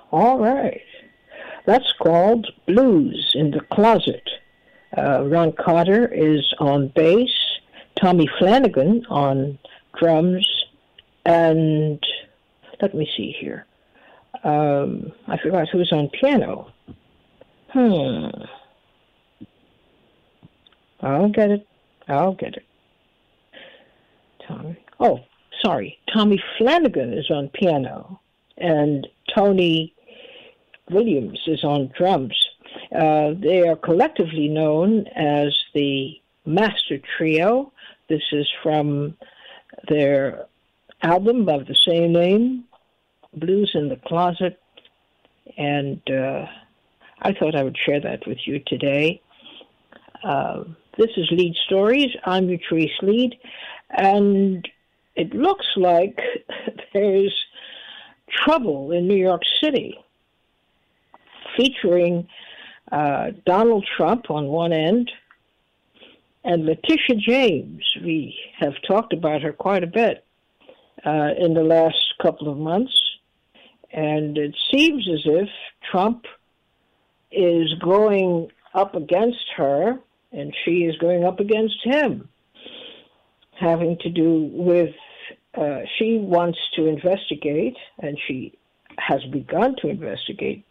All right. That's called Blues in the Closet. Ron Carter is on bass, Tommy Flanagan on drums, and let me see here. I forgot who's on piano. I'll get it. Tommy. Oh, sorry. Tommy Flanagan is on piano, and Tony Williams is on drums. They are collectively known as the Master Trio. This is from their album of the same name, Blues in the Closet, and I thought I would share that with you today. This is Lead Stories. I'm Utrice Lead, and it looks like there's trouble in New York City, featuring Donald Trump on one end and Letitia James. We have talked about her quite a bit in the last couple of months, and it seems as if Trump is going up against her and she is going up against him, having to do with she wants to investigate, and she has begun to investigate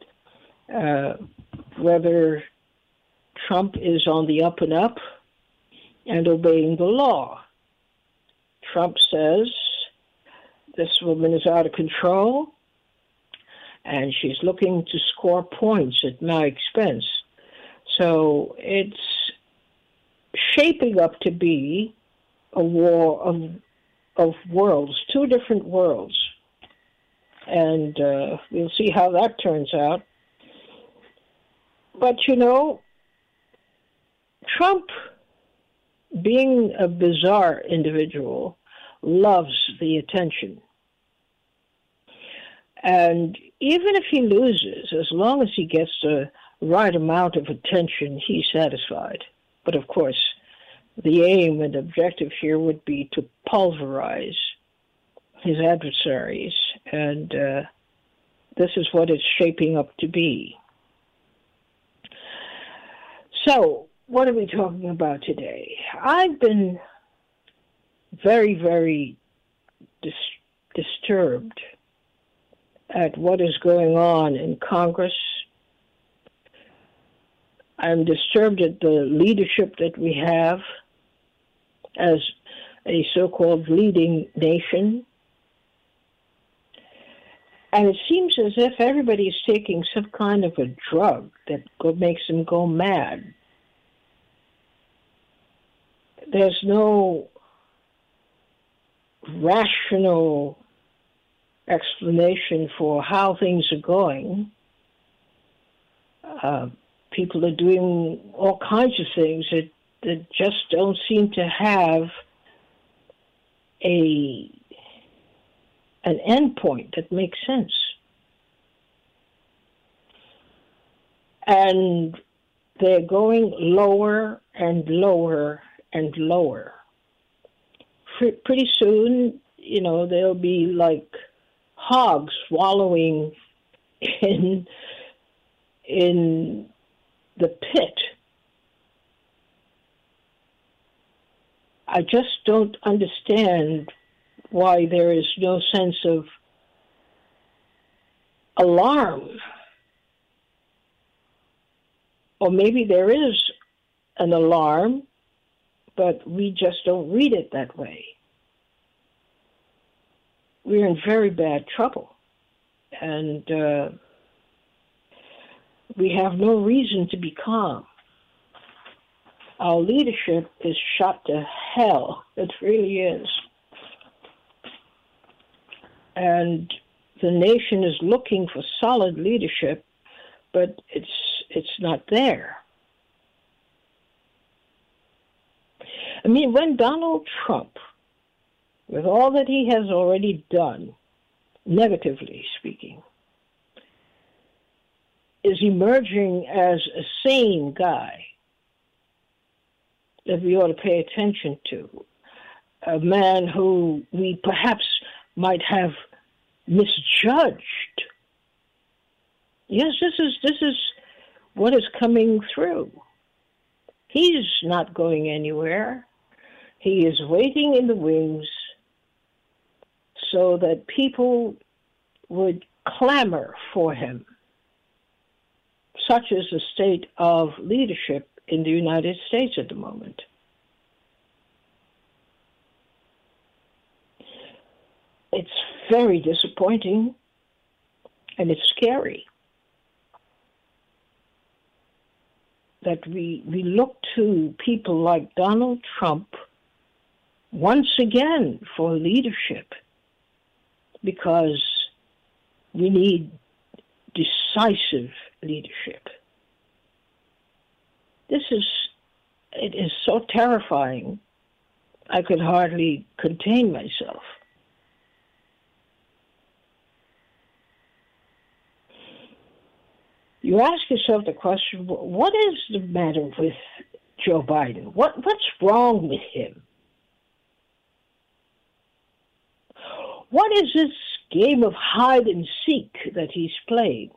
whether Trump is on the up and up and obeying the law. Trump says this woman is out of control and she's looking to score points at my expense. So it's shaping up to be a war of worlds, two different worlds. And we'll see how that turns out. But, you know, Trump, being a bizarre individual, loves the attention. And even if he loses, as long as he gets the right amount of attention, he's satisfied. But, of course, the aim and objective here would be to pulverize his adversaries. And this is what it's shaping up to be. So, what are we talking about today? I've been very, very disturbed at what is going on in Congress. I'm disturbed at the leadership that we have as a so-called leading nation. And it seems as if everybody's taking some kind of a drug that makes them go mad. There's no rational explanation for how things are going. People are doing all kinds of things that just don't seem to have an end point that makes sense. And they're going lower and lower and lower. Pretty soon, you know, they'll be like hogs wallowing in the pit. I just don't understand why there is no sense of alarm. Or maybe there is an alarm, but we just don't read it that way. We're in very bad trouble. And we have no reason to be calm. Our leadership is shot to hell. It really is. And the nation is looking for solid leadership, but it's not there. I mean, when Donald Trump, with all that he has already done, negatively speaking, is emerging as a sane guy that we ought to pay attention to, a man who we perhaps might have misjudged Yes, this is what is coming through. He's not going anywhere. He is waiting in the wings so that people would clamor for him. Such is the state of leadership in the United States at the moment. It's very disappointing, and it's scary that we look to people like Donald Trump once again for leadership, because we need decisive leadership. It is so terrifying, I could hardly contain myself. You ask yourself the question, what is the matter with Joe Biden? What's wrong with him? What is this game of hide and seek that he's playing?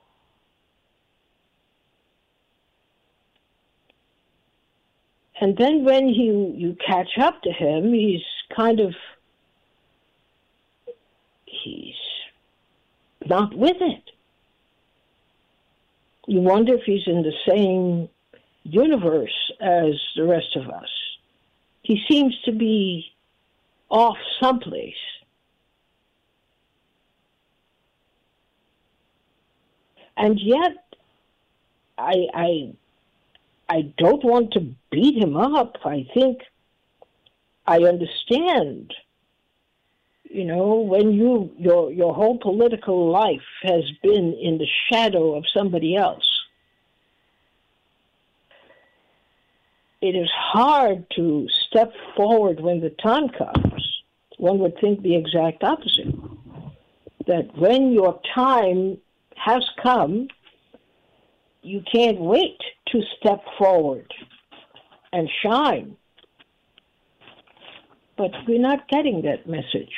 And then when you catch up to him, he's not with it. You wonder if he's in the same universe as the rest of us. He seems to be off someplace. And yet, I don't want to beat him up. I think I understand. You know, when your whole political life has been in the shadow of somebody else, it is hard to step forward when the time comes. One would think the exact opposite. That when your time has come, you can't wait to step forward and shine. But we're not getting that message.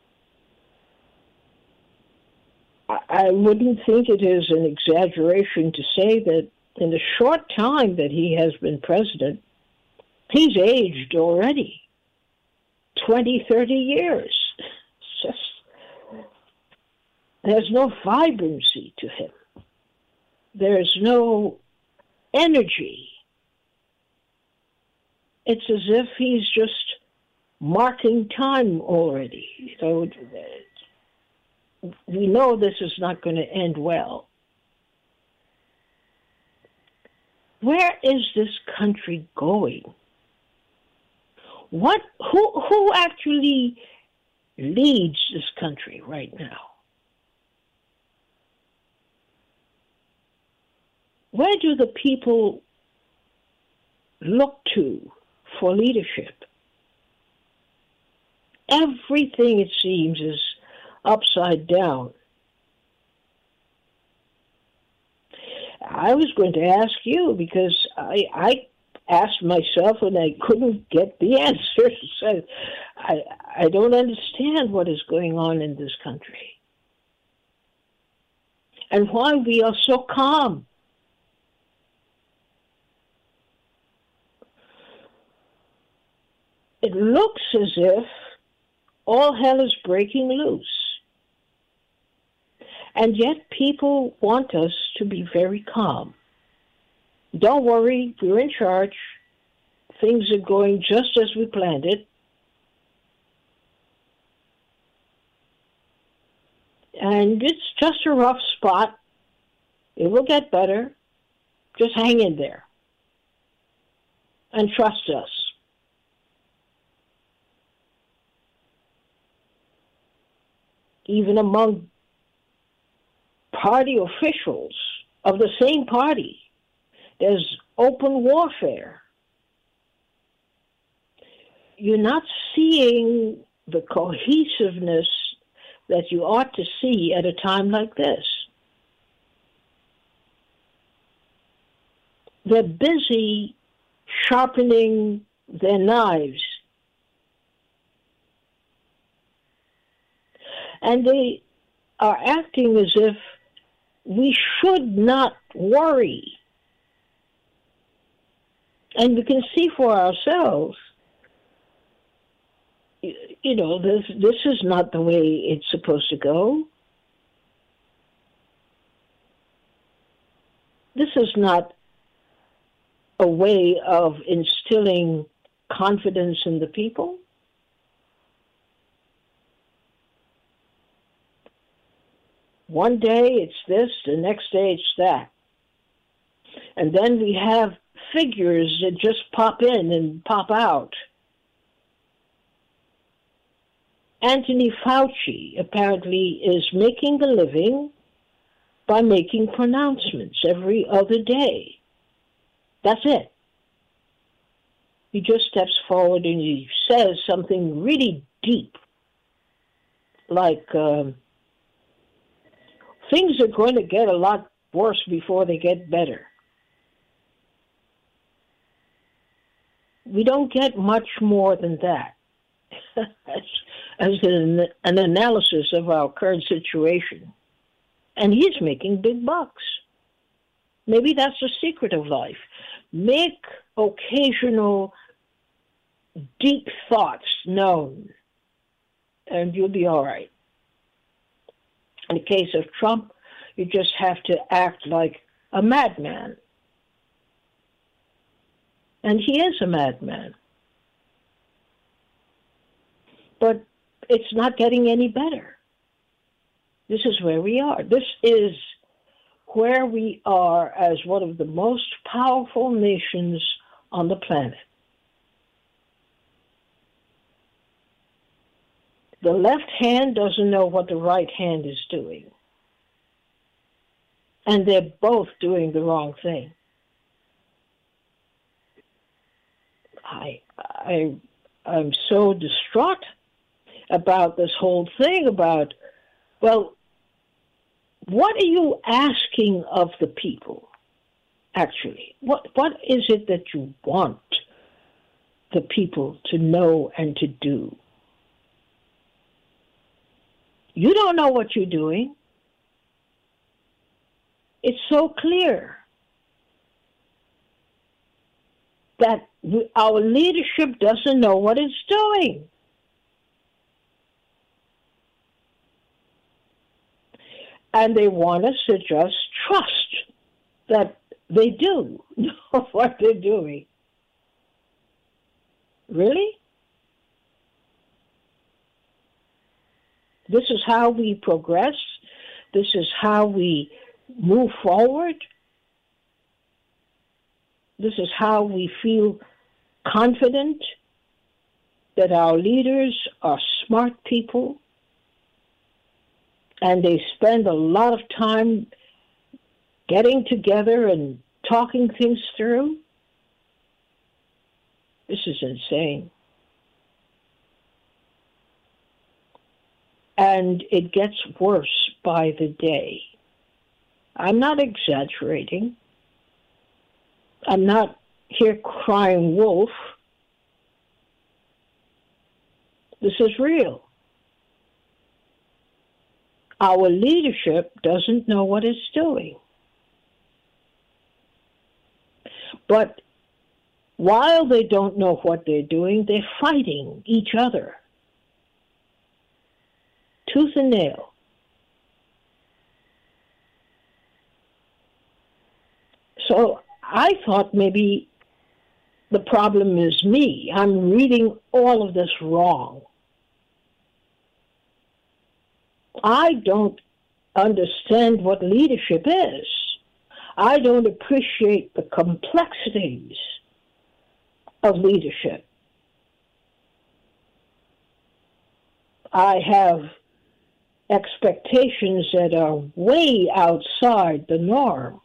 I wouldn't think it is an exaggeration to say that in the short time that he has been president, he's aged already 20, 30 years. It's just, there's no vibrancy to him. There's no energy. It's as if he's just marking time already. So we know this is not going to end well. Where is this country going? Who actually leads this country right now? Where do the people look to for leadership? Everything, it seems, is upside down. I was going to ask you, because I asked myself and I couldn't get the answer. So I don't understand what is going on in this country and why we are so calm. It looks as if all hell is breaking loose. And yet people want us to be very calm. Don't worry, we're in charge. Things are going just as we planned it. And it's just a rough spot. It will get better. Just hang in there. And trust us. Even among party officials of the same party, there's open warfare. You're not seeing the cohesiveness that you ought to see at a time like this. They're busy sharpening their knives. And they are acting as if we should not worry. And we can see for ourselves, this is not the way it's supposed to go. This is not a way of instilling confidence in the people. One day it's this, the next day it's that. And then we have figures that just pop in and pop out. Anthony Fauci apparently is making a living by making pronouncements every other day. That's it. He just steps forward and he says something really deep, like things are going to get a lot worse before they get better. We don't get much more than that as an analysis of our current situation. And he's making big bucks. Maybe that's the secret of life. Make occasional deep thoughts known, and you'll be all right. In the case of Trump, you just have to act like a madman. And he is a madman. But it's not getting any better. This is where we are. This is where we are as one of the most powerful nations on the planet. The left hand doesn't know what the right hand is doing. And they're both doing the wrong thing. I'm so distraught about this whole thing about, well, what are you asking of the people, actually? What is it that you want the people to know and to do? You don't know what you're doing. It's so clear that our leadership doesn't know what it's doing. And they want us to just trust that they do know what they're doing. Really? This is how we progress. This is how we move forward. This is how we feel confident that our leaders are smart people and they spend a lot of time getting together and talking things through. This is insane. And it gets worse by the day. I'm not exaggerating. I'm not here crying wolf. This is real. Our leadership doesn't know what it's doing. But while they don't know what they're doing, they're fighting each other, tooth and nail. So I thought maybe the problem is me. I'm reading all of this wrong. I don't understand what leadership is. I don't appreciate the complexities of leadership. I have expectations that are way outside the norm.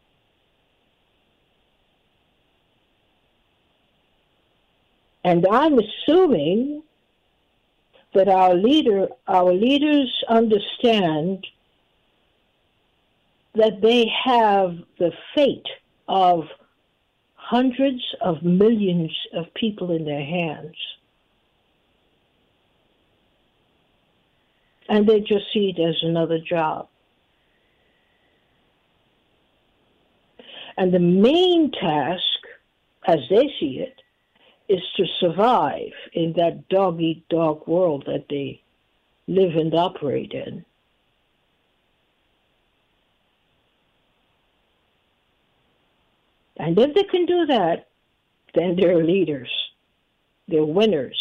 And I'm assuming that our leaders understand that they have the fate of hundreds of millions of people in their hands. And they just see it as another job. And the main task, as they see it, is to survive in that dog-eat-dog world that they live and operate in. And if they can do that, then they're leaders. They're winners.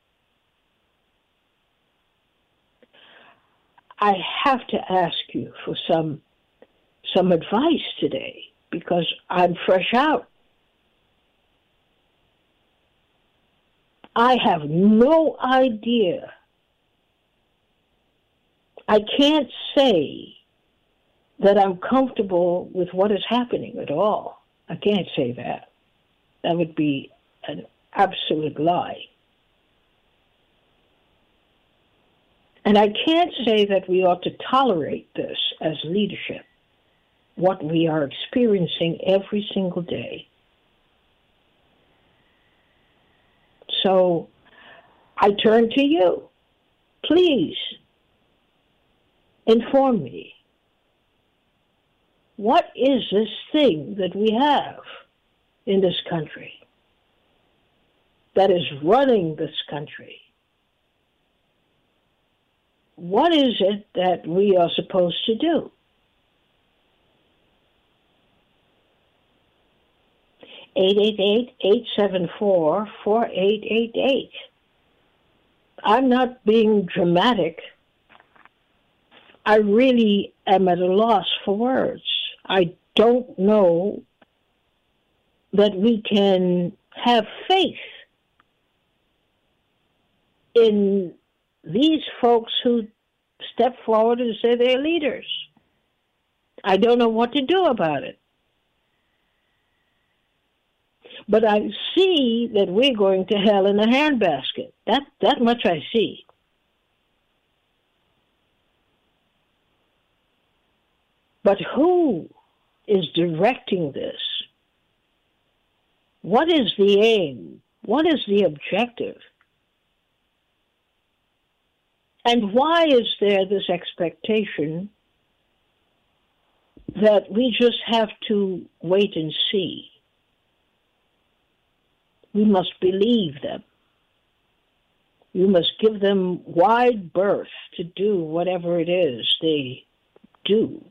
I have to ask you for some advice today because I'm fresh out. I have no idea. I can't say that I'm comfortable with what is happening at all. I can't say that. That would be an absolute lie. And I can't say that we ought to tolerate this as leadership, what we are experiencing every single day. So I turn to you. Please inform me. What is this thing that we have in this country that is running this country? What is it that we are supposed to do? 888-874-4888. I'm not being dramatic. I really am at a loss for words. I don't know that we can have faith in these folks who step forward and say they're leaders. I don't know what to do about it. But I see that we're going to hell in a handbasket. That much I see. But who is directing this? What is the aim? What is the objective? And why is there this expectation that we just have to wait and see? We must believe them. You must give them wide berth to do whatever it is they do.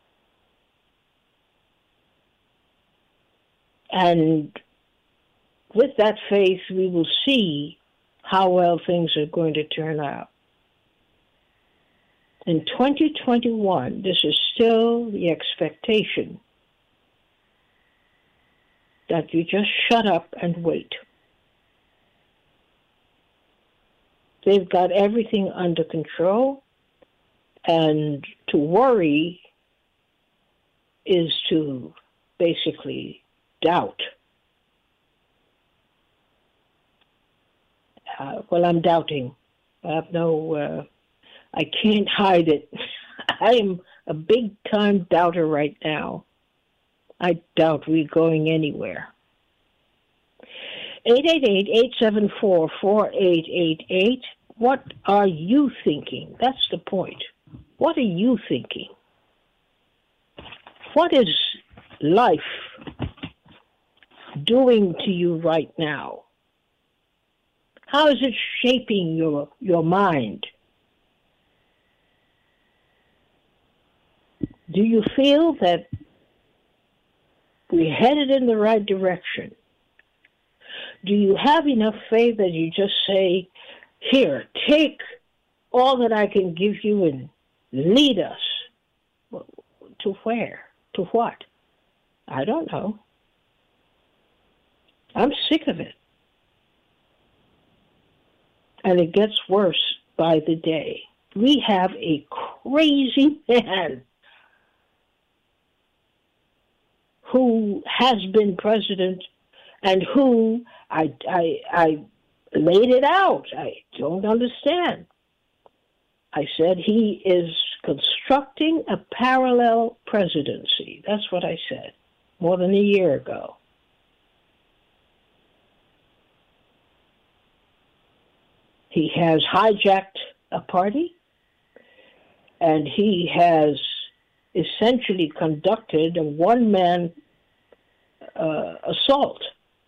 And with that faith, we will see how well things are going to turn out. In 2021, this is still the expectation that you just shut up and wait. They've got everything under control, and to worry is to basically doubt. Well, I'm doubting. I can't hide it. I am a big-time doubter right now. I doubt we're going anywhere. 888-874-4888. What are you thinking? That's the point. What are you thinking? What is life doing to you right now? How is it shaping your mind? Do you feel that we're headed in the right direction? Do you have enough faith that you just say, here, take all that I can give you and lead us? To where? To what? I don't know. I'm sick of it. And it gets worse by the day. We have a crazy man who has been president and who I laid it out. I don't understand. I said he is constructing a parallel presidency. That's what I said more than a year ago. He has hijacked a party, and he has essentially conducted a one-man assault.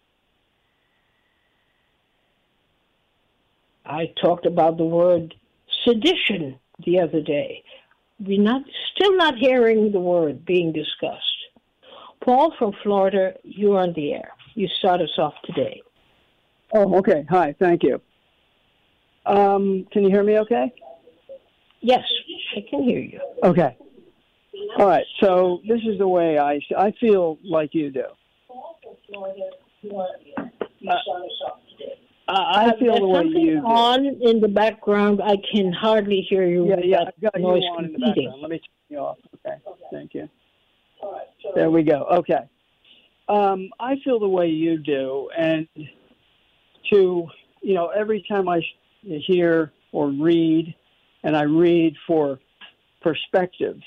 I talked about the word sedition the other day. We're still not hearing the word being discussed. Paul from Florida, you're on the air. You start us off today. Oh, okay. Hi, thank you. Can you hear me okay? Yes, I can hear you. Okay. All right, so this is the way I feel like you do. I feel the way you do. On in the background. I can hardly hear you. Yeah, I've got noise you on in the background. Let me turn you off. Okay, thank you. There we go. Okay. I feel the way you do, and every time I hear or read, and I read for perspective,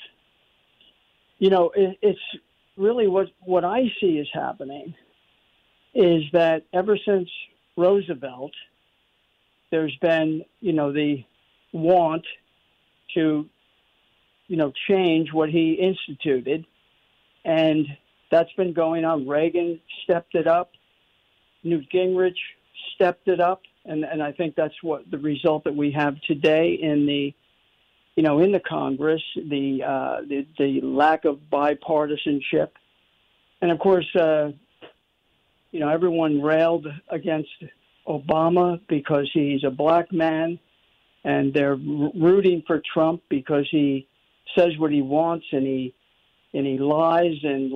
it's really what I see is happening is that ever since Roosevelt, there's been, the want to, change what he instituted. And that's been going on. Reagan stepped it up. Newt Gingrich stepped it up. And I think that's what the result that we have today in the, in the Congress, the lack of bipartisanship. And of course, everyone railed against Obama because he's a black man, and they're rooting for Trump because he says what he wants, and he lies, and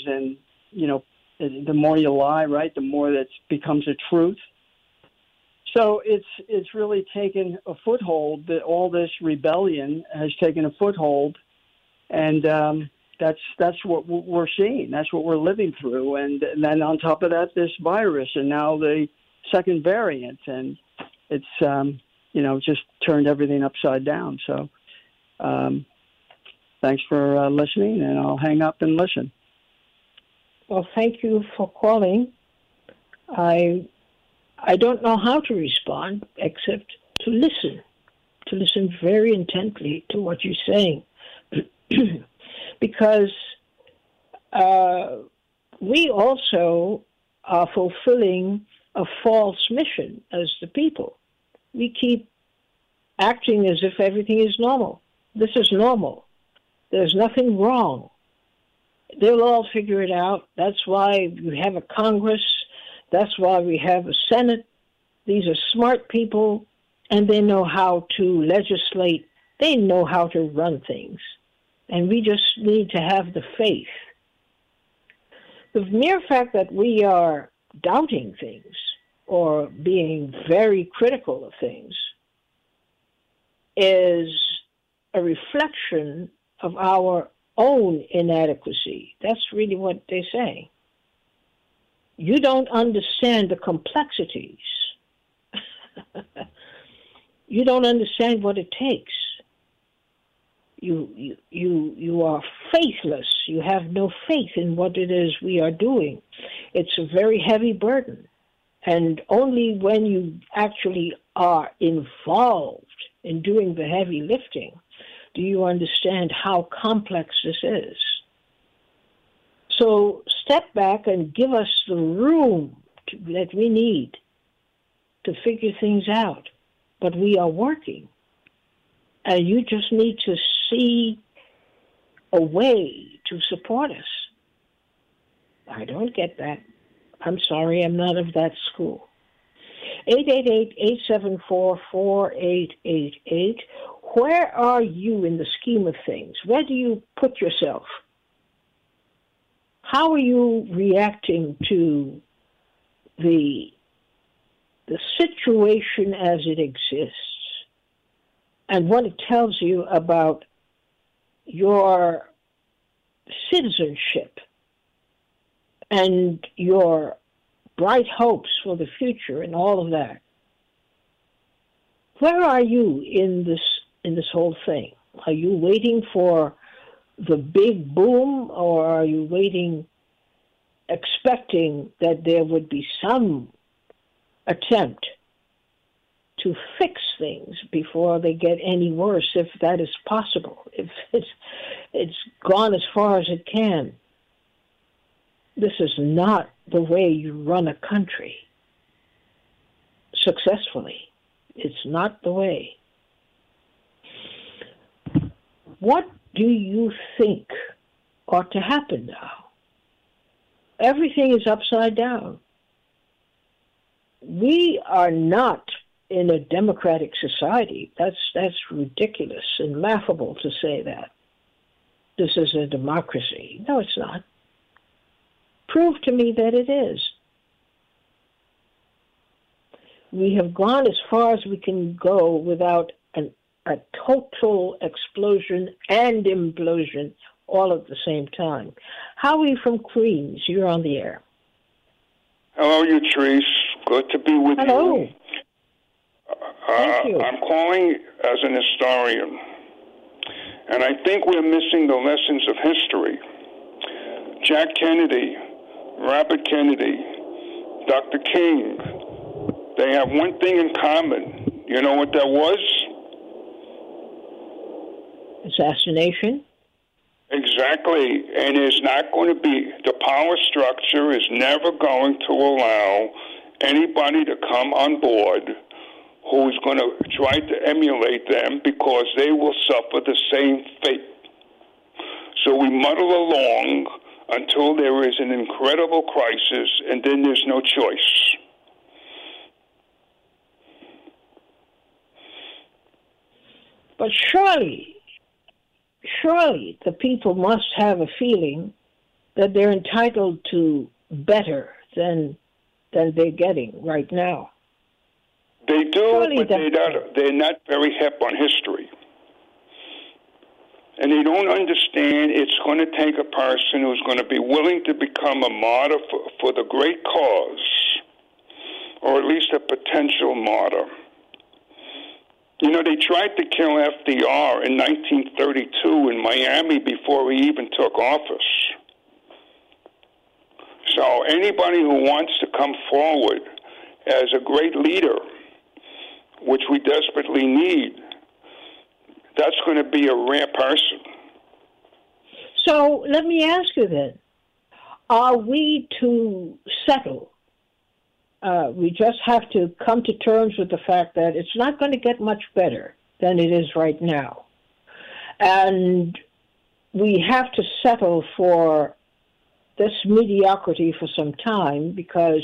the more you lie, right, the more that becomes a truth. So it's really taken a foothold. That all this rebellion has taken a foothold, and that's what we're seeing. That's what we're living through. And then on top of that, this virus, and now the second variant, and it's just turned everything upside down. So thanks for listening, and I'll hang up and listen. Well, thank you for calling. I don't know how to respond except to listen very intently to what you're saying. Because we also are fulfilling a false mission as the people. We keep acting as if everything is normal. This is normal. There's nothing wrong. They'll all figure it out. That's why we have a Congress. That's why we have a Senate. These are smart people, and they know how to legislate. They know how to run things. And we just need to have the faith. The mere fact that we are doubting things or being very critical of things is a reflection of our own inadequacy. That's really what they say. You don't understand the complexities. You don't understand what it takes. You are faithless. You have no faith in what it is we are doing. It's a very heavy burden. And only when you actually are involved in doing the heavy lifting do you understand how complex this is. So step back and give us the room that we need to figure things out. But we are working. And you just need to see a way to support us. I don't get that. I'm sorry, I'm not of that school. 888-874-4888. Where are you in the scheme of things? Where do you put yourself? How are you reacting to the situation as it exists and what it tells you about your citizenship and your bright hopes for the future and all of that? Where are you in this whole thing? Are you waiting for the big boom, or are you waiting, expecting that there would be some attempt to fix things before they get any worse, if that is possible, if it's gone as far as it can? This is not the way you run a country successfully. It's not the way. What do you think ought to happen now? Everything is upside down. We are not in a democratic society. That's ridiculous and laughable to say that. This is a democracy. No, it's not. Prove to me that it is. We have gone as far as we can go without a total explosion and implosion all at the same time. Howie from Queens, you're on the air. Hello, Utrice. Good to be with Hello. you. Thank you. I'm calling as an historian, and I think we're missing the lessons of history. Jack Kennedy, Robert Kennedy, Dr. King, they have one thing in common. You know what that was? Assassination? Exactly. And it's not going to be, the power structure is never going to allow anybody to come on board who's going to try to emulate them, because they will suffer the same fate. So we muddle along until there is an incredible crisis, and then there's no choice. But surely the people must have a feeling that they're entitled to better than they're getting right now. They do, surely but they're not very hip on history. And they don't understand it's going to take a person who's going to be willing to become a martyr for the great cause, or at least a potential martyr. You know, they tried to kill FDR in 1932 in Miami before he even took office. So anybody who wants to come forward as a great leader, which we desperately need, that's going to be a rare person. So let me ask you then, are we to settle? We just have to come to terms with the fact that it's not going to get much better than it is right now. And we have to settle for this mediocrity for some time, because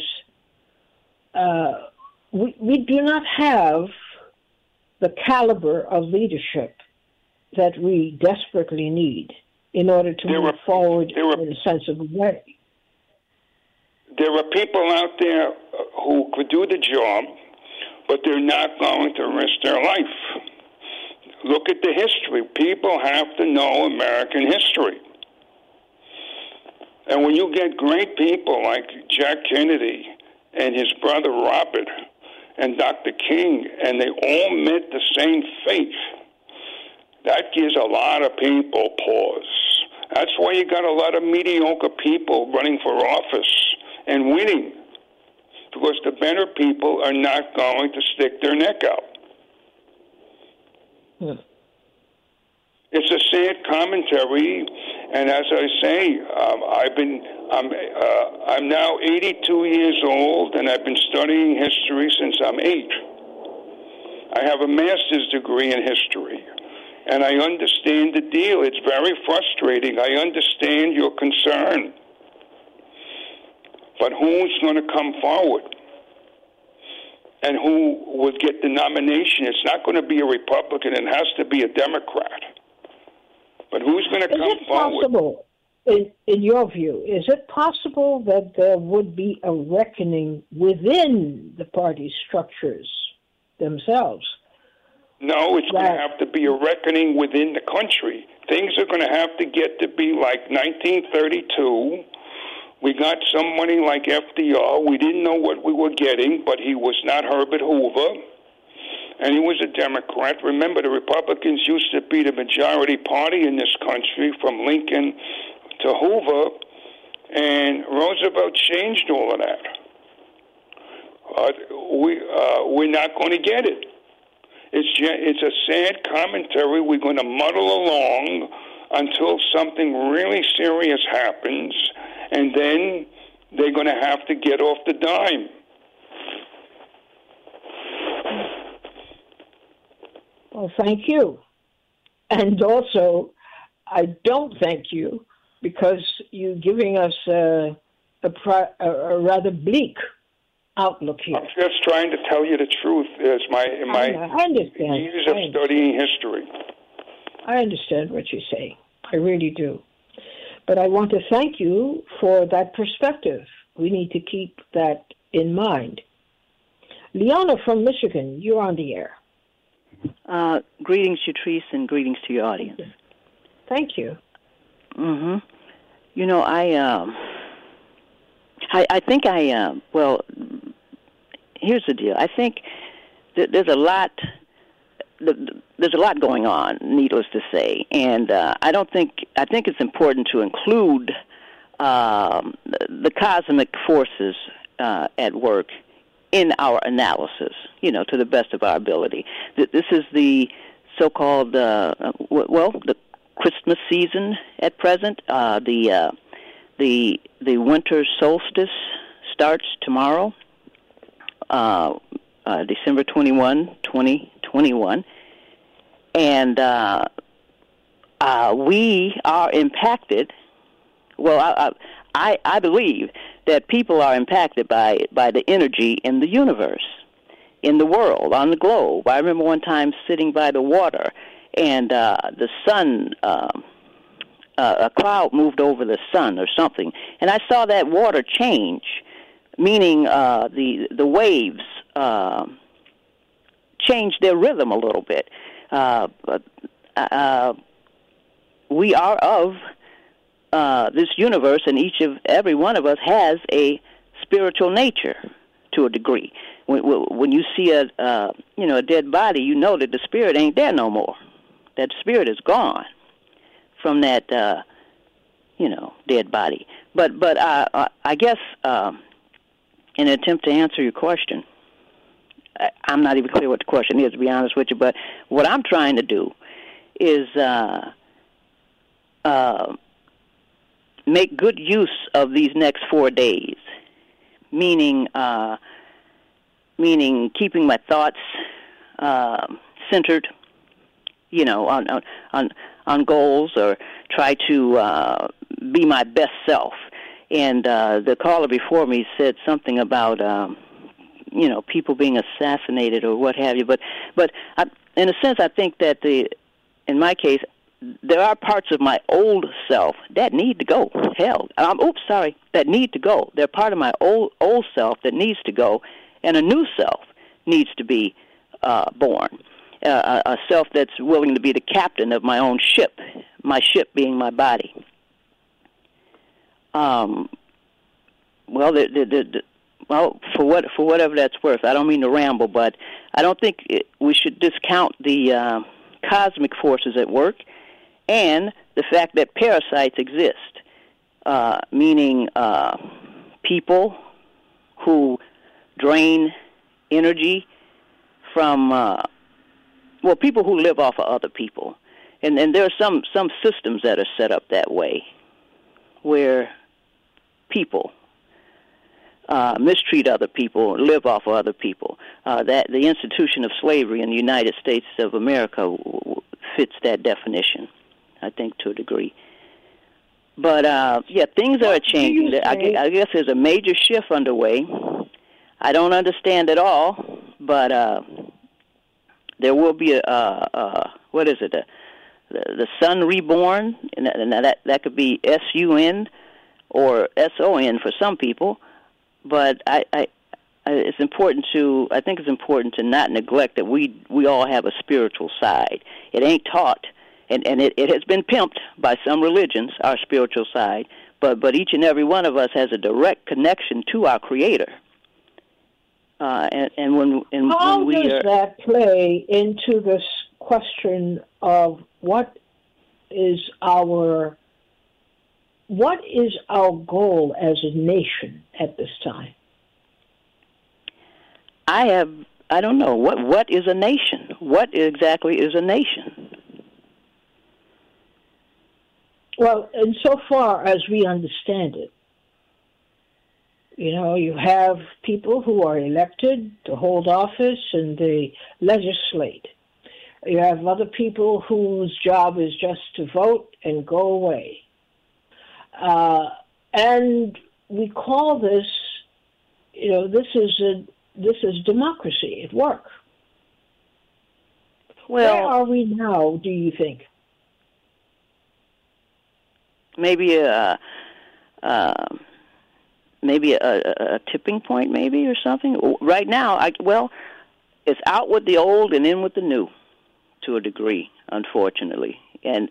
we do not have the caliber of leadership that we desperately need in order to move forward in a sensible way. There are people out there who could do the job, but they're not going to risk their life. Look at the history. People have to know American history. And when you get great people like Jack Kennedy and his brother Robert and Dr. King, and they all met the same fate, that gives a lot of people pause. That's why you got a lot of mediocre people running for office and winning, because the better people are not going to stick their neck out. It's a sad commentary, and as I say, I'm now 82 years old, and I've been studying history since I'm 8. I have a master's degree in history, and I understand the deal. It's very frustrating. I understand your concern. But who's going to come forward? And who would get the nomination? It's not going to be a Republican. It has to be a Democrat. But who's going to come forward? Is it possible, in your view, is it possible that there would be a reckoning within the party structures themselves? No, it's going to have to be a reckoning within the country. Things are going to have to get to be like 1932. We got somebody like FDR. We didn't know what we were getting, but he was not Herbert Hoover, and he was a Democrat. Remember, the Republicans used to be the majority party in this country from Lincoln to Hoover, and Roosevelt changed all of that. We're not going to get it. It's a sad commentary. We're going to muddle along until something really serious happens, and then they're going to have to get off the dime. Well, thank you. And also, I don't thank you because you're giving us a rather bleak outlook here. I'm just trying to tell you the truth. As my I understand. Years of studying history. I understand what you're saying. I really do. But I want to thank you for that perspective. We need to keep that in mind. Liana from Michigan, you're on the air. Greetings, Utrice, and greetings to your audience. Thank you. Mm-hmm. You know, I think well, here's the deal. I think that there's a lot going on, needless to say, and I think it's important to include the cosmic forces at work in our analysis, to the best of our ability. This is the so-called, the Christmas season at present. The winter solstice starts tomorrow, December 21, 2021. And we are impacted. Well, I believe that people are impacted by the energy in the universe, in the world, on the globe. I remember one time sitting by the water, and the sun, a cloud moved over the sun or something, and I saw that water change, meaning the waves changed their rhythm a little bit. We are of this universe, and every one of us has a spiritual nature to a degree. When you see a dead body, you know that the spirit ain't there no more. That spirit is gone from that dead body. But I guess in an attempt to answer your question, I'm not even clear what the question is, to be honest with you. But what I'm trying to do is make good use of these next 4 days, meaning keeping my thoughts centered, on goals, or try to be my best self. And the caller before me said something about people being assassinated or what have you. But in a sense, I think that in my case, there are parts of my old self that need to go. That need to go. They're part of my old self that needs to go, and a new self needs to be born. A self that's willing to be the captain of my own ship, my ship being my body. For whatever that's worth, I don't mean to ramble, but I don't think we should discount the cosmic forces at work and the fact that parasites exist, meaning people who drain energy from, people who live off of other people. And there are some systems that are set up that way, where people mistreat other people, live off of other people. That the institution of slavery in the United States of America fits that definition, I think, to a degree. But, things are changing. I guess there's a major shift underway. I don't understand it all, but there will be the sun reborn, and that could be S-U-N or S-O-N for some people. But it's important to not neglect that we all have a spiritual side. It ain't taught, and it has been pimped by some religions, our spiritual side, but each and every one of us has a direct connection to our Creator. How does that play into this question of what is our goal as a nation at this time? I don't know. What is a nation? What exactly is a nation? Well, insofar as we understand it, You have people who are elected to hold office and they legislate. You have other people whose job is just to vote and go away. And we call this, this is democracy at work. Well, where are we now, do you think? Maybe a tipping point, maybe, or something. Right now, it's out with the old and in with the new, to a degree, unfortunately, and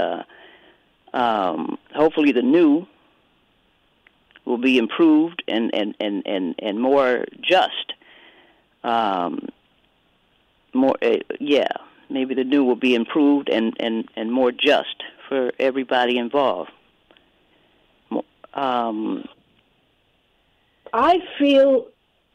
hopefully the new will be improved and more just. Maybe the new will be improved and more just for everybody involved. I feel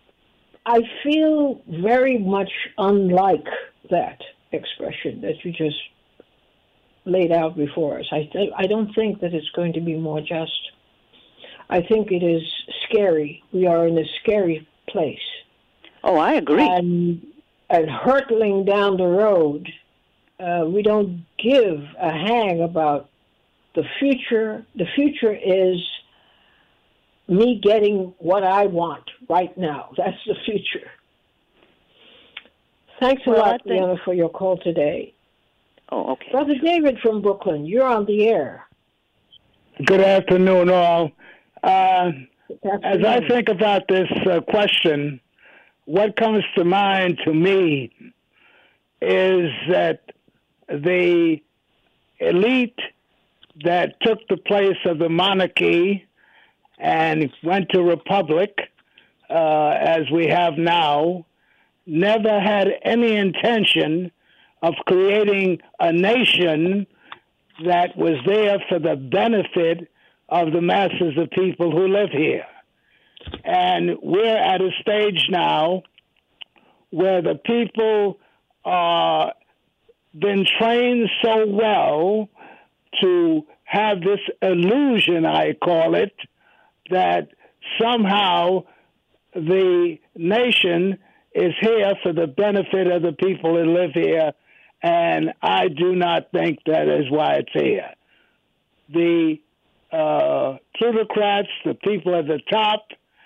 very much unlike that expression that you just laid out before us. I don't think that it's going to be more just. I think it is scary. We are in a scary place. Oh, I agree. And hurtling down the road, we don't give a hang about the future. The future is me getting what I want right now. That's the future. Thanks a lot, Leona, for your call today. Oh, okay. Brother David from Brooklyn, you're on the air. Good afternoon, all. As I think about this question, what comes to mind to me is that the elite that took the place of the monarchy and went to republic, as we have now, never had any intention of creating a nation that was there for the benefit of the masses of people who live here. And we're at a stage now where the people are been trained so well to have this illusion, I call it, that somehow the nation is here for the benefit of the people that live here, and I do not think that is why it's here. The plutocrats, the people at the top,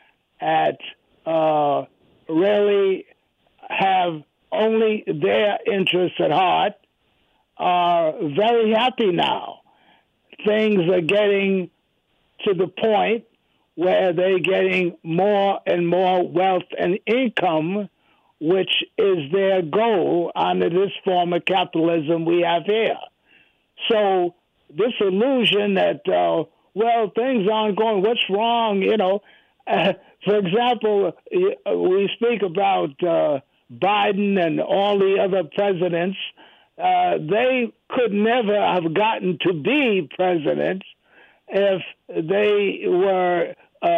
really have only their interests at heart, are very happy now. Things are getting to the point where they're getting more and more wealth and income, which is their goal under this form of capitalism we have here. So this illusion that, things aren't going, what's wrong, for example, we speak about Biden and all the other presidents. They could never have gotten to be presidents if they were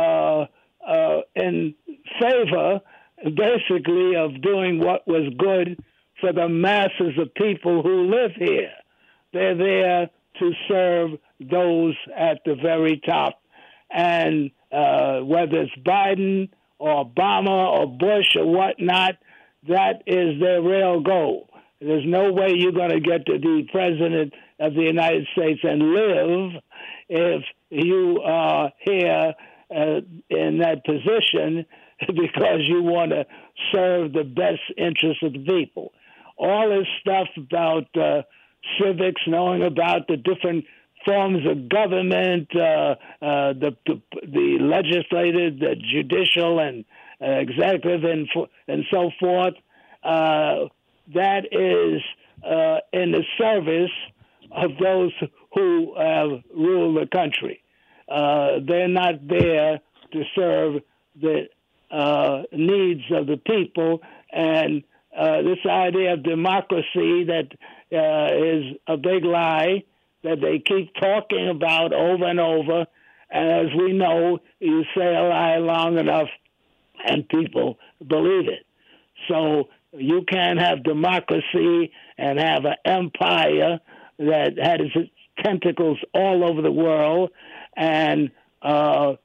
in favor, basically, of doing what was good for the masses of people who live here. They're there to serve those at the very top. And whether it's Biden or Obama or Bush or whatnot, that is their real goal. There's no way you're going to get to be president of the United States and live if you are here in that position because you want to serve the best interests of the people. All this stuff about civics, knowing about the different forms of government, the legislative, the judicial, and executive, and so forth, that is in the service of those who rule the country. They're not there to serve the needs of the people, and this idea of democracy that is a big lie that they keep talking about over and over. And as we know, you say a lie long enough and people believe it. So you can't have democracy and have an empire that has its tentacles all over the world and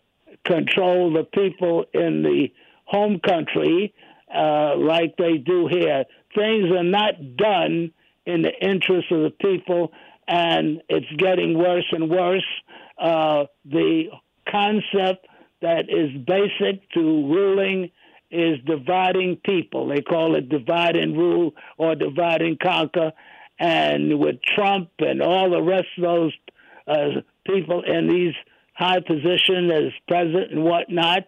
control the people in the home country like they do here. Things are not done in the interest of the people, and it's getting worse and worse. The concept that is basic to ruling is dividing people. They call it divide and rule or divide and conquer. And with Trump and all the rest of those people in these high positions as president and whatnot,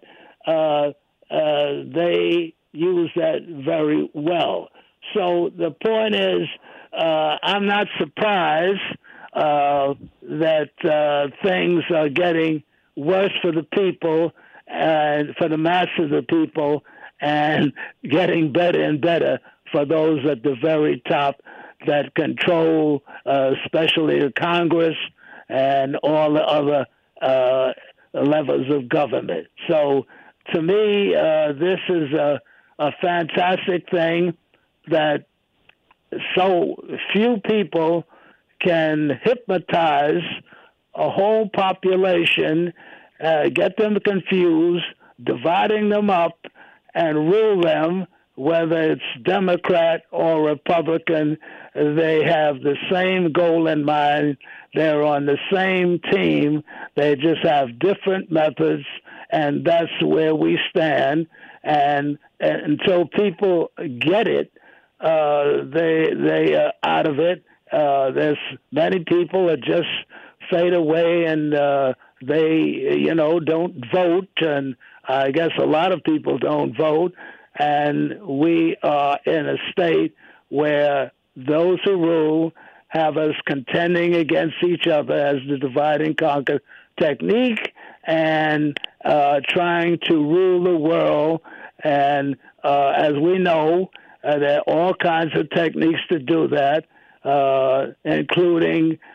they use that very well. So the point is, I'm not surprised that things are getting worse for the people and for the mass of the people, and getting better and better for those at the very top that control, especially the Congress and all the other levels of government. So to me, this is a fantastic thing that so few people can hypnotize a whole population, get them confused, dividing them up, and rule them, whether it's Democrat or Republican. They have the same goal in mind. They're on the same team. They just have different methods, and that's where we stand. And until people get it, they are out of it. There's many people that just fade away, and they, don't vote. And I guess a lot of people don't vote. And we are in a state where those who rule have us contending against each other as the divide and conquer technique, and trying to rule the world. And as we know, there are all kinds of techniques to do that, including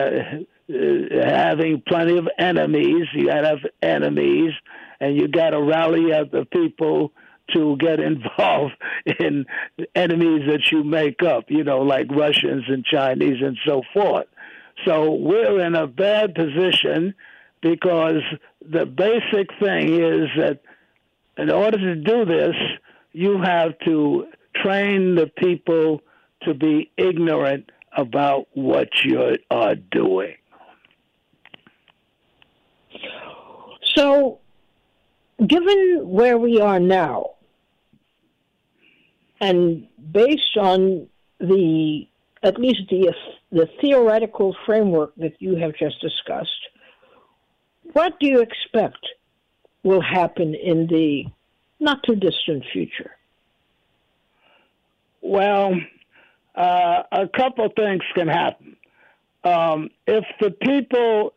having plenty of enemies. You got to have enemies, and you got to rally other people to get involved in enemies that you make up, like Russians and Chinese and so forth. So we're in a bad position, because the basic thing is that in order to do this, you have to train the people to be ignorant about what you are doing. So, given where we are now, and based on at least the theoretical framework that you have just discussed, what do you expect will happen in the not too distant future? Well, a couple things can happen. If the people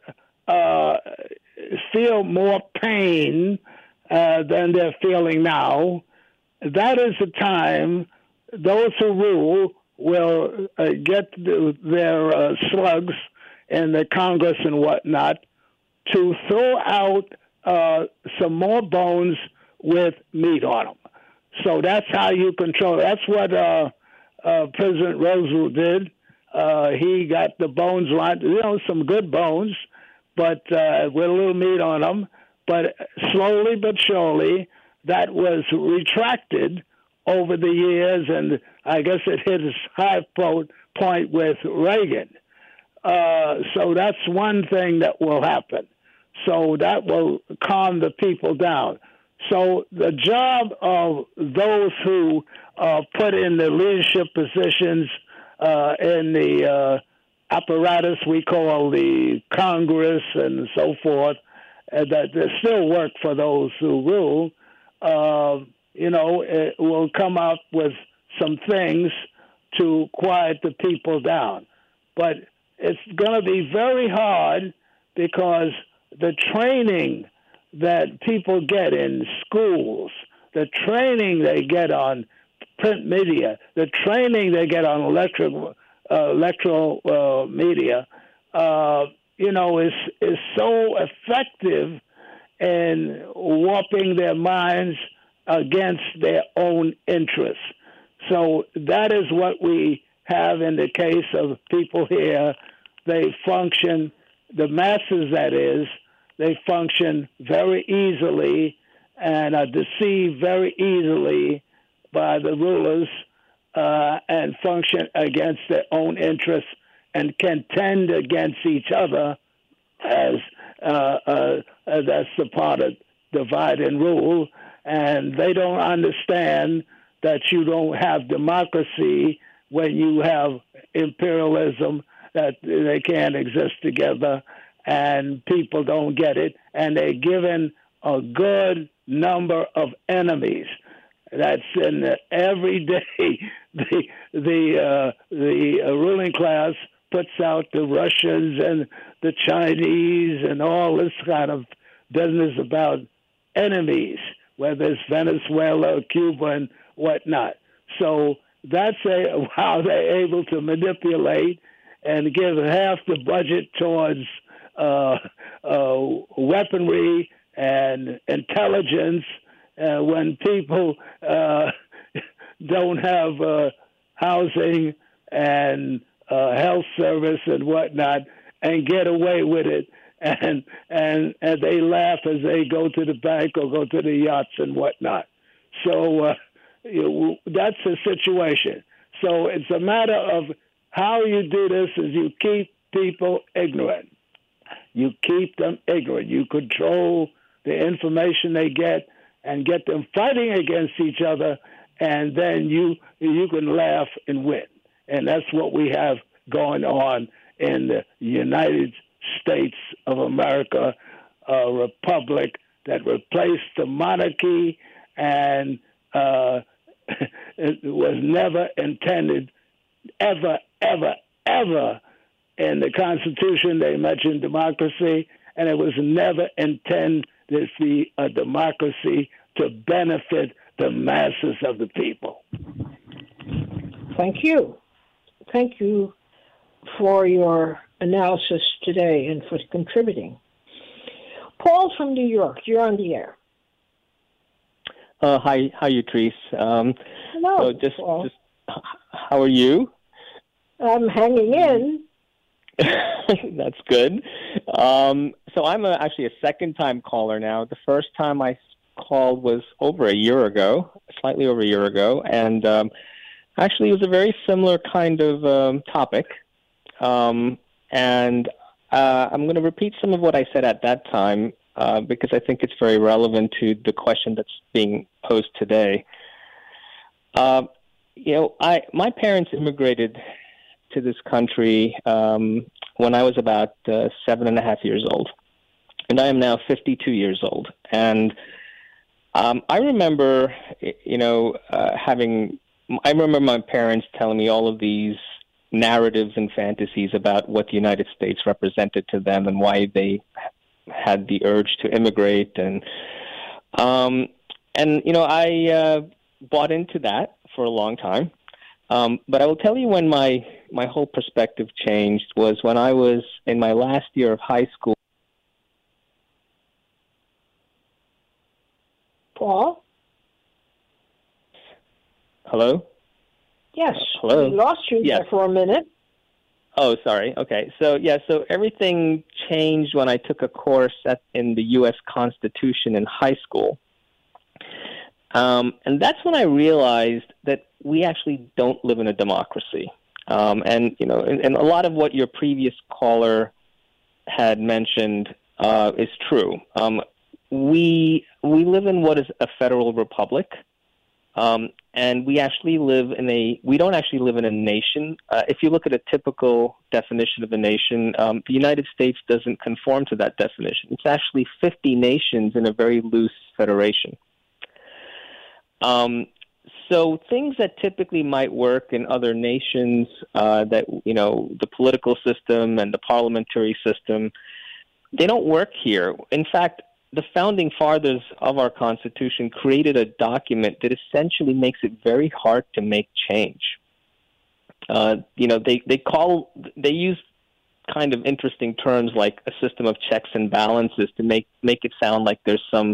feel more pain than they're feeling now, that is the time those who rule will get their slugs in the Congress and whatnot to throw out some more bones with meat on them. So that's how you control. That's what President Roosevelt did. He got the bones right, some good bones, but with a little meat on them. But slowly but surely, that was retracted over the years, and I guess it hit its high point with Reagan. So that's one thing that will happen. So that will calm the people down. So the job of those who are put in the leadership positions in the apparatus we call the Congress and so forth, that there still work for those who rule, it will come up with some things to quiet the people down. But it's going to be very hard, because the training that people get in schools, the training they get on print media, the training they get on electoral media, is so effective in warping their minds against their own interests. So that is what we have in the case of people here. They function, the masses that is, they function very easily and are deceived very easily by the rulers and function against their own interests and contend against each other as that's the part of divide and rule. And they don't understand that you don't have democracy when you have imperialism, that they can't exist together, and people don't get it. And they're given a good number of enemies. That's in every day. The ruling class puts out the Russians and the Chinese and all this kind of business about enemies, whether it's Venezuela or Cuba and whatnot. So that's how they're able to manipulate and give half the budget towards weaponry and intelligence when people don't have housing and health service and whatnot, and get away with it. And they laugh as they go to the bank or go to the yachts and whatnot. So that's the situation. So it's a matter of how you do this is you keep people ignorant. You keep them ignorant. You control the information they get and get them fighting against each other, and then you can laugh and win. And that's what we have going on in the United States of America, a republic that replaced the monarchy and it was never intended ever in the Constitution. They mentioned democracy, and it was never intended to be a democracy to benefit the masses of the people. Thank you. Thank you for your analysis today and for contributing. Paul from New York, you're on the air. Hi, Utrice. Hello, so Paul. just how are you? I'm hanging in. That's good. So I'm actually a second-time caller now. The first time I called was over a year ago, slightly over a year ago, and actually it was a very similar kind of topic. And I'm going to repeat some of what I said at that time because I think it's very relevant to the question that's being posed today. My parents immigrated to this country when I was about 7.5 years old, and I am now 52 years old. And I remember, I remember my parents telling me all of these narratives and fantasies about what the United States represented to them and why they had the urge to immigrate. And I bought into that for a long time. But I will tell you when my whole perspective changed was when I was in my last year of high school. Paul? Hello? Yes. Hello? We lost you there for a minute. Oh, sorry. Okay. So everything changed when I took a course in the U.S. Constitution in high school. And that's when I realized that we actually don't live in a democracy. And a lot of what your previous caller had mentioned is true. We live in what is a federal republic. And we don't actually live in a nation. If you look at a typical definition of a nation, the United States doesn't conform to that definition. It's actually 50 nations in a very loose federation. So things that typically might work in other nations, the political system and the parliamentary system, they don't work here. In fact, the founding fathers of our Constitution created a document that essentially makes it very hard to make change. They use kind of interesting terms like a system of checks and balances to make it sound like there's some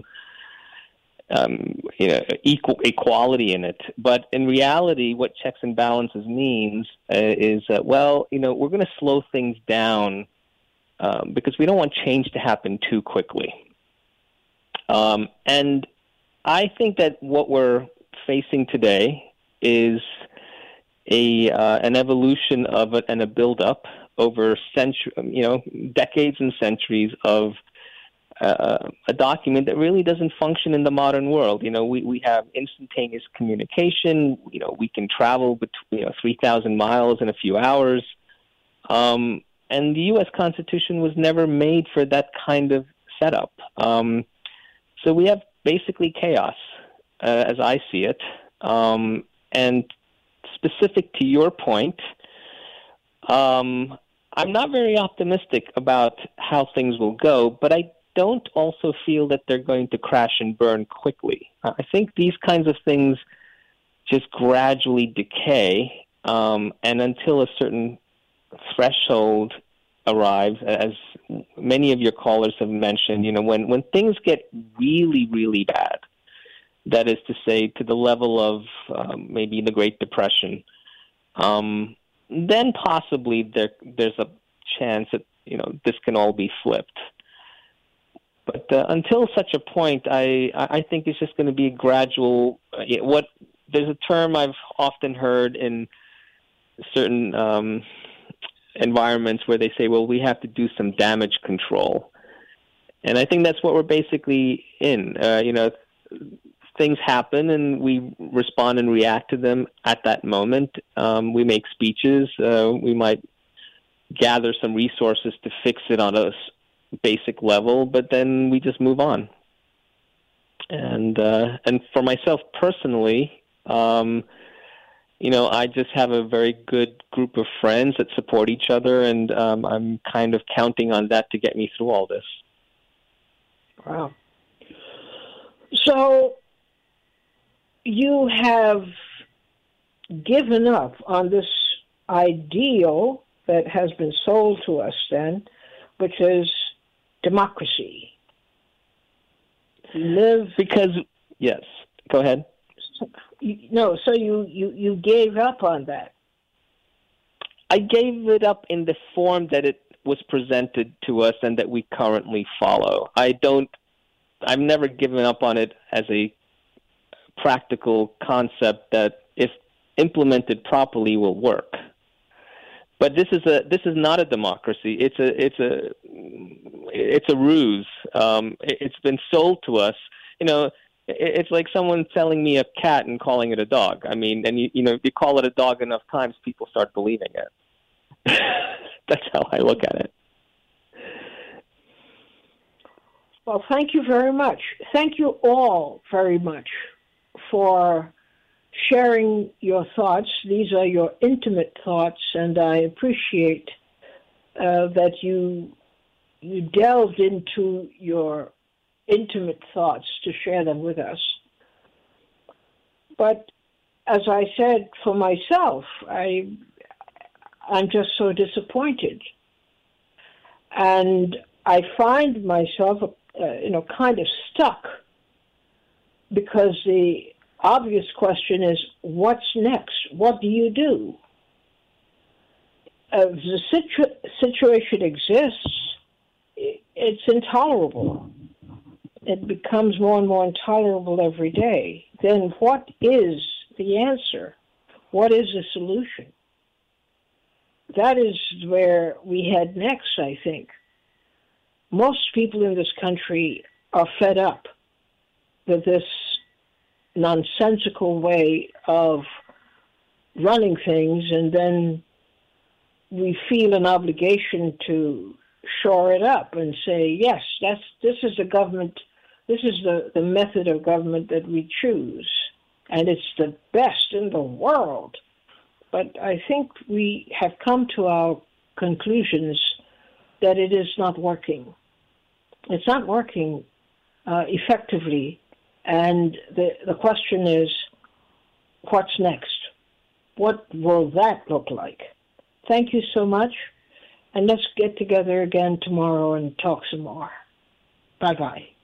equality in it. But in reality, what checks and balances means is that, we're going to slow things down because we don't want change to happen too quickly. And I think that what we're facing today is an evolution of it and a build-up over decades and centuries of a document that really doesn't function in the modern world. We have instantaneous communication. We can travel between 3,000 miles in a few hours. And the U.S. Constitution was never made for that kind of setup. So we have basically chaos, as I see it. And specific to your point, I'm not very optimistic about how things will go, but I don't also feel that they're going to crash and burn quickly. I think these kinds of things just gradually decay, and until a certain threshold arrives, as many of your callers have mentioned, when things get really, really bad, that is to say, to the level of maybe the Great Depression, then possibly there's a chance that this can all be flipped. But until such a point, I think it's just going to be a gradual. There's a term I've often heard in certain environments where they say, "Well, we have to do some damage control," and I think that's what we're basically in. Things happen, and we respond and react to them at that moment. We make speeches. We might gather some resources to fix it on a basic level, but then we just move on. And for myself personally, I just have a very good group of friends that support each other, and I'm kind of counting on that to get me through all this. Wow. So you have given up on this ideal that has been sold to us then, which is democracy. Yes, go ahead. So you gave up on that. I gave it up in the form that it was presented to us and that we currently follow. I've never given up on it as a practical concept that, if implemented properly, will work. But this is not a democracy. It's a ruse. It's been sold to us. It's like someone selling me a cat and calling it a dog. I mean, and if you call it a dog enough times, people start believing it. That's how I look at it. Well, thank you very much. Thank you all very much for sharing your thoughts. These are your intimate thoughts, and I appreciate that you delved into your intimate thoughts to share them with us. But as I said, for myself, I'm just so disappointed. And I find myself, kind of stuck, because the obvious question is, what's next? What do you do? The situation exists. It's intolerable. It becomes more and more intolerable every day. Then what is the answer? What is the solution? That is where we head next, I think. Most people in this country are fed up with this nonsensical way of running things, and then we feel an obligation to shore it up and say, yes, this is the government, this is the method of government that we choose, and it's the best in the world. But I think we have come to our conclusions that it is not working. It's not working effectively. And the question is, what's next? What will that look like? Thank you so much. And let's get together again tomorrow and talk some more. Bye-bye.